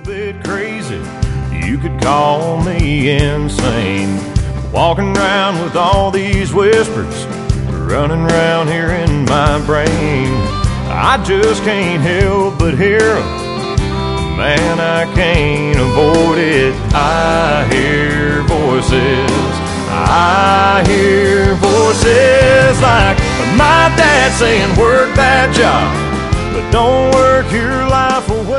little bit crazy. You could call me insane. Walking around with all these whispers running around here in my brain. I just can't help but hear 'em. Man, I can't avoid it. I hear voices. I hear voices like my dad saying, work that job, but don't work your life away.